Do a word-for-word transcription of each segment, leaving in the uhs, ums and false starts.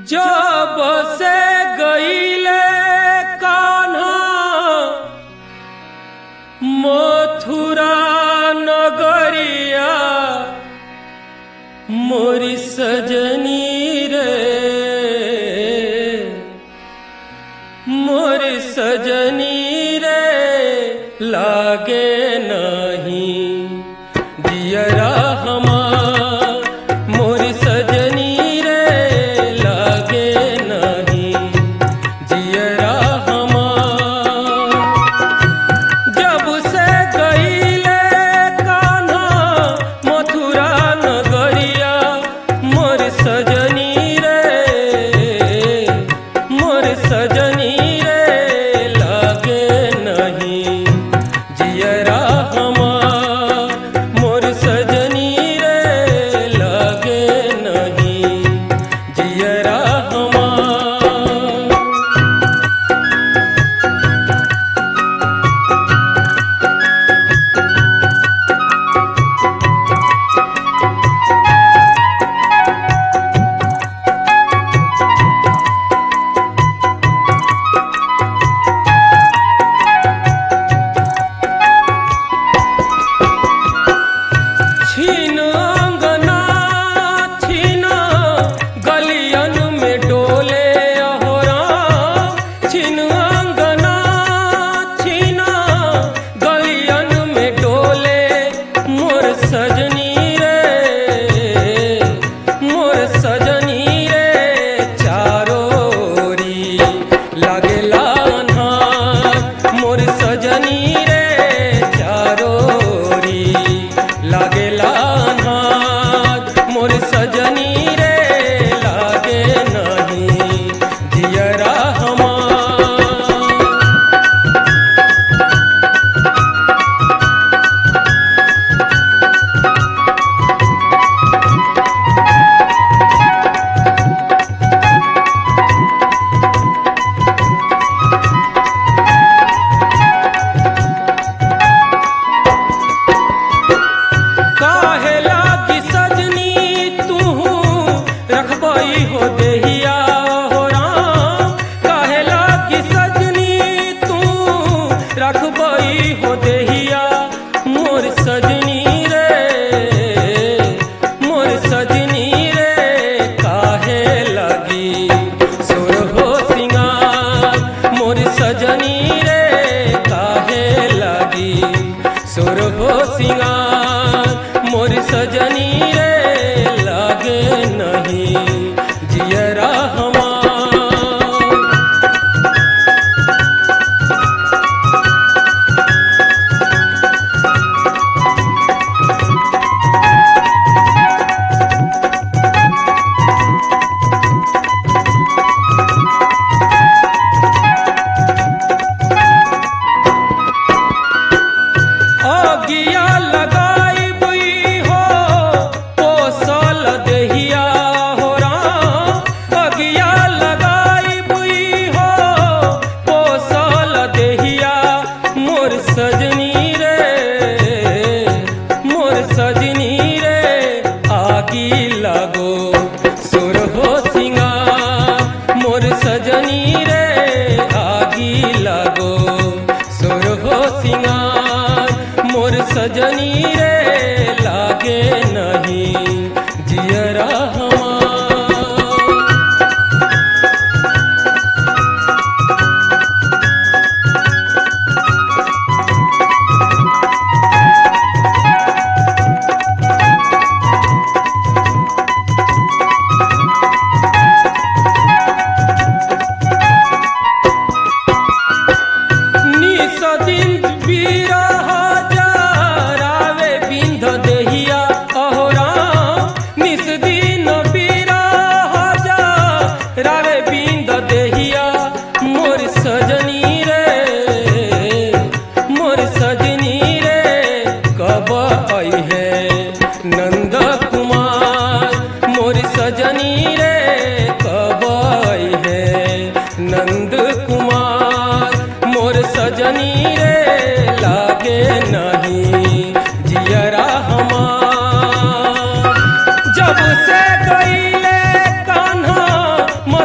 जब से गईले कान्हा मथुरा नगरिया मोरी सजनी रे मोरी सजनी रे लागे नहीं दियरा हमार मोरी सजनी सजनी रे लागे नहीं जियरा अगिया लगाई बुई हो पोसल देहिया हो राम अगिया लगाई बुई हो पोसल देहिया मोर सजनी रे मोर सजनी रे आगी लगो सुर हो सिंगार मोर सजनी रे आगी लगो सुर हो सिंगार मोर सजनी रे लागे नहीं जियरा निसदिन बीरा रावे बिंद देहिया मोर सजनी रे मोर सजनी रे कब आई है नंद कुमार मोर सजनी रे कब आई है नंद कुमार मोर सजनी रे लागे नहीं जियरा हमार जब से गईले कान्हा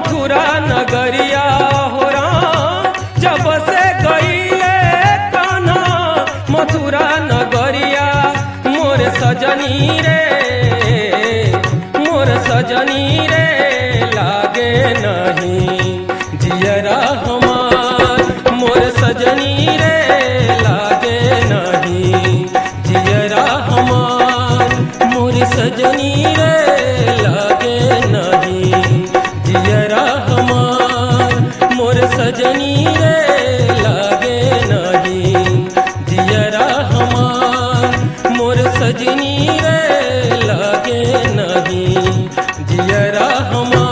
मोर सजनी रे लागे नहीं जियरा हमार, मोर सजनी रे लागे नहीं जियरा हमार, मोर सजनी रे लागे नहीं जियरा हमार, मोर सजनी रे लागे नहीं जियरा हमार, मोर सजनी रे लागे नहीं जियरा हमार।